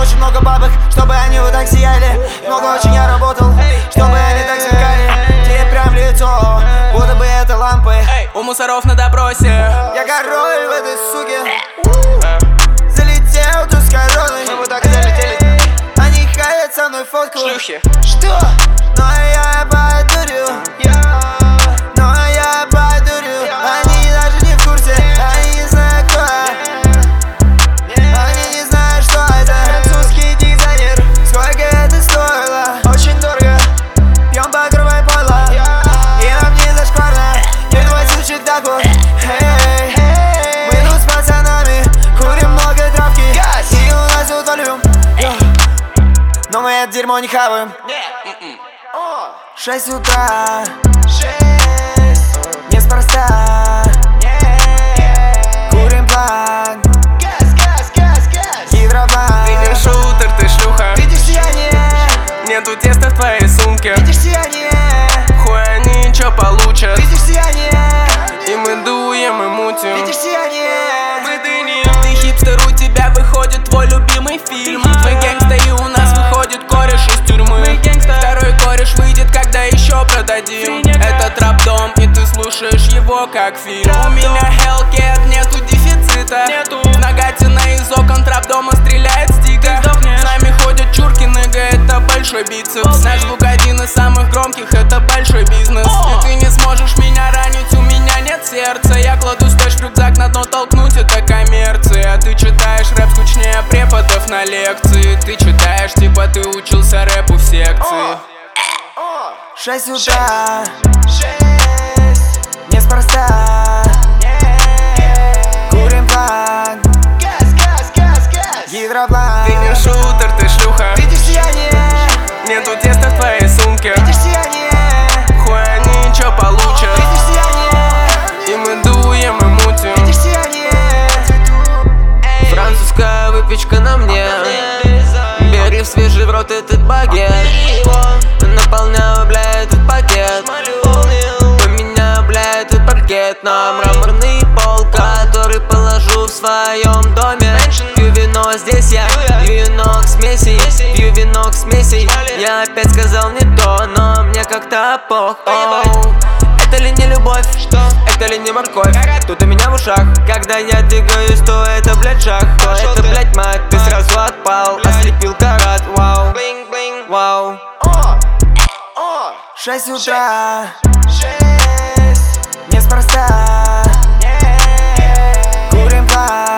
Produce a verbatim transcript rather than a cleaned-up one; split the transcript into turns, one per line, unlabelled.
очень много бабок, чтобы они вот так сияли. Много очень я работал, чтобы они так сверкали. Тебе прям в лицо, будто бы это лампы.
У мусоров на допросе
Я король в этой суке. Залетел тут с короной. Мы вот так и залетели. Они хаят со мной фотку.
шлюхи.
Что? Но я подурю. Но я подурю. Они даже не в курсе, они не знают, кто я. Они не знают, что это французский дизайнер. Сколько это стоило? Очень дорого. Пьем по кровой пола. И нам не зашкварно. Не двадцать чертаку. Мы тут с пацанами курим много травки. И у нас тут волюм. Но мы это дерьмо не хаваем. Шесть утра, неспроста. Курим план, гидроплан.
Ты не шутер, ты шлюха.
Видишь сияние?
Нету теста в твоей сумке.
Видишь сияние?
Хуй они чё получат.
Видишь сияние?
И мы дуем и мутим.
Видишь сияние?
Мы дынем. Ты хипстер, у тебя выходит твой любимый фильм. Мы гэнгста и у нас выходит кореш из тюрьмы. Второй кореш выйдет, когда еще продадим. Это трэп-дом, и ты слушаешь его как фильм. У меня Hellcat, нету дефицита. Нагатина из окон трэп-дома стреляет стика. С нами ходят чурки, нэга, это большой бицепс. Наш звук один из самых громких, это большой бизнес. И ты не сможешь меня ранить, у меня нет сердца. Я кладу стэш в рюкзак, на дно толкнуть, это коммерция. Ты читаешь рэп скучнее преподов на лекции. Ты читаешь, типа ты учился рэпу в секции.
Шесть утра, неспроста. Курим план, гидроплан.
Ты не шутер, ты шлюха.
Видишь сияние?
Нету теста в твоей сумке.
Видишь сияние?
Хуй они чё получат.
Видишь сияние?
И мы дуем и мутим.
Видишь сияние?
Французская выпечка на мне. Бери в свежий в рот этот багет. Наполняю, бля, этот пакет. Поменяю, бля, этот паркет на мраморный пол, который положу в своем доме. Пью вино, здесь я пью вино к смеси. Пью вино к смеси. Я опять сказал не то, но мне как-то пох. Это ли не любовь? Это ли не морковь? Тут у меня в ушах. Когда я двигаюсь, то это, блядь, шаг. То это, блядь, мать, ты сразу отпал. Ослепил карат, вау. Вау.
Шесть утра, неспроста. Курим план.